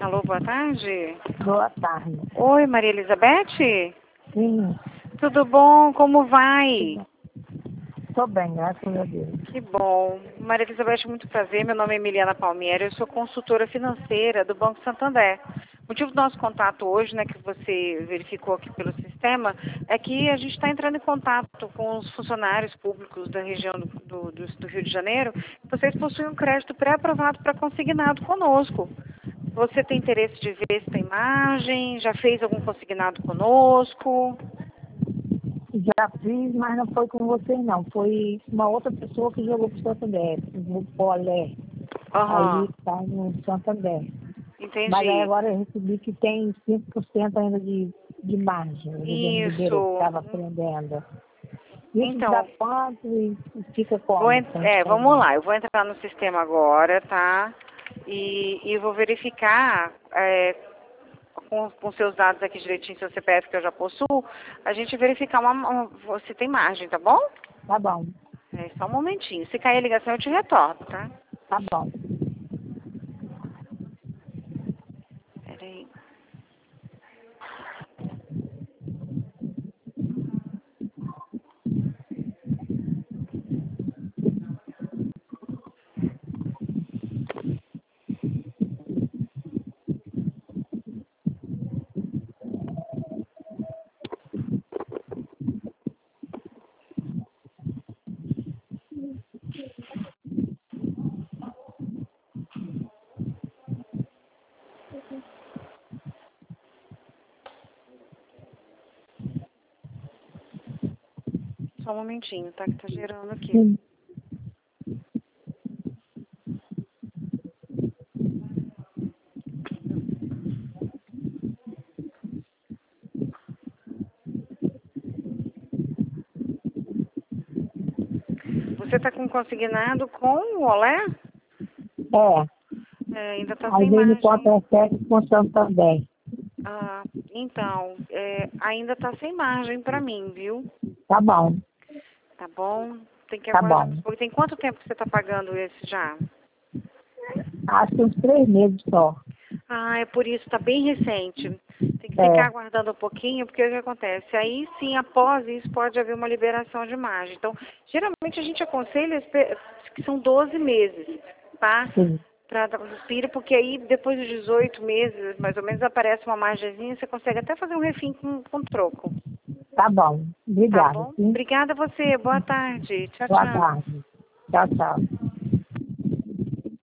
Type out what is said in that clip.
Alô, boa tarde. Boa tarde. Oi, Maria Elizabeth? Sim, Tudo bom? Como vai? estou bem, graças a Deus. Que bom. Maria Elizabeth, muito prazer. Meu nome é Emiliana Palmieri, eu sou consultora financeira do Banco Santander. O motivo do nosso contato hoje, né, que você verificou aqui pelo sistema, é que a gente está entrando em contato com os funcionários públicos da região do Rio de Janeiro. Vocês possuem um crédito pré-aprovado para consignado conosco. Você tem interesse de ver essa imagem? Já fez algum consignado conosco? Já fiz, mas não foi com vocês não. Foi uma outra pessoa que jogou pro Santander, o Polé. Aí Aham, está no Santander. Mas aí entendi. agora eu recebi que tem 5% ainda de margem. O governo liberou, que Isso. estava aprendendo. Isso dá Então, quanto e fica como? vamos lá. Eu vou entrar no sistema agora, tá? E vou verificar com seus dados aqui direitinho, seu CPF que eu já possuo, a gente verificar se tem margem, tá bom? Tá bom, É, só um momentinho. Se cair a ligação, eu te retorno, tá? tá bom. Peraí. Só um momentinho, tá? Que tá gerando aqui. Sim. Você tá com consignado com o Olé? É, É, ainda tá aí sem vem no margem. contra-cheque com Santander. Ah, então, ainda tá sem margem pra mim, viu? Tá bom, Tá bom? Tem que tá aguardar bom. mais um pouco. Tem quanto tempo que você tá pagando esse já? Acho que uns 3 meses só. Ah, é por isso, tá bem recente. Tem que ficar É, aguardando um pouquinho, porque o que acontece? Aí sim, após isso, pode haver uma liberação de margem. Então, geralmente a gente aconselha que são 12 meses, tá? sim. Para dar um respiro, porque aí depois dos 18 meses, mais ou menos, aparece uma margenzinha, você consegue até fazer um refim com troco. Tá bom. Tá Obrigada, bom? sim. Obrigada a você. Boa tarde. Tchau, Boa tchau. tarde. Tchau, tchau.